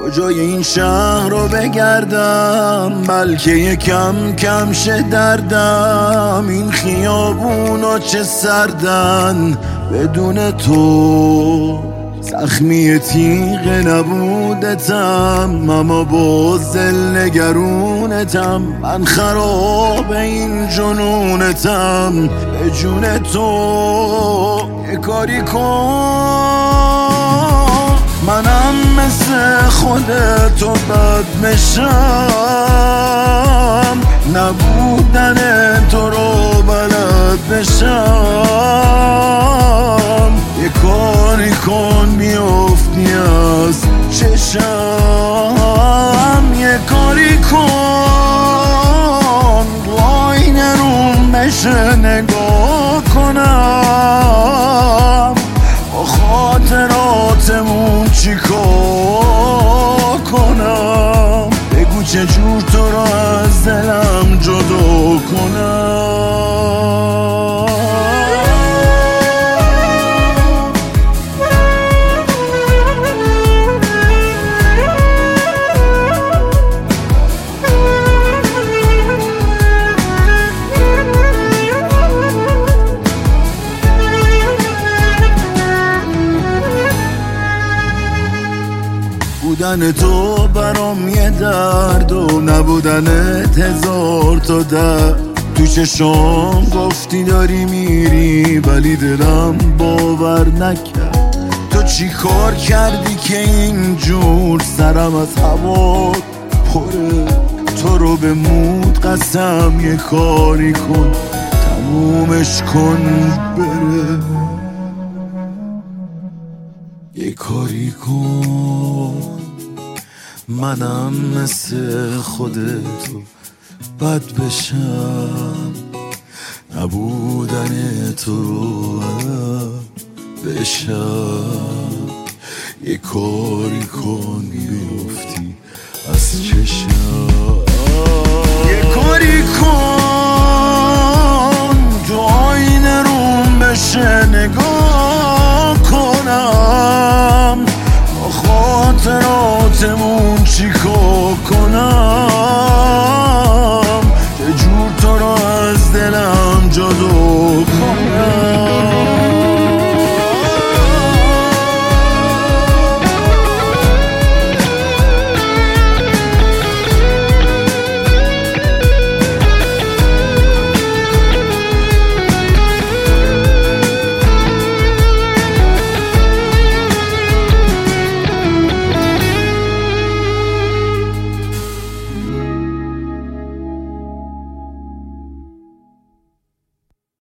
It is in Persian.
کجای این شهر رو بگردم، بلکه یکم کم شه دردم. این خیابونا چه سردن بدون تو، زخمی تیغ نبودتم اما باز دل نگرونتم. من خراب این جنونتم، به جون تو یه کاری کن. منم مثل خودتو بد بشم، نبودن تو رو بلد بشم. یه کاری کن بیفتی از چشم، یه کاری کن آینه روم بشه نگاه کنم. با خاطراتمون چی کار کنم، بگو چجور تو رو از دلم جدا کنم. بودن تو برام یه درد و نبودنت هزار تا درد. تو چشام گفتی داری میری ولی دلم باور نکرد. تو چی کار کردی که اینجور سرم از هوا پره؟ تو رو به مود قسم یه کاری کن تمومش کن بره. یه کاری کن منم مثل خودتو بد بشم، نبودن تو رو بشم. یه کاری کن بیفتی از چشم.